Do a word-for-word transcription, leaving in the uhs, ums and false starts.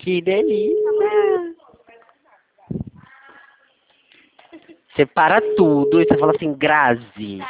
Que delícia! Você para tudo e você fala assim, Grazi.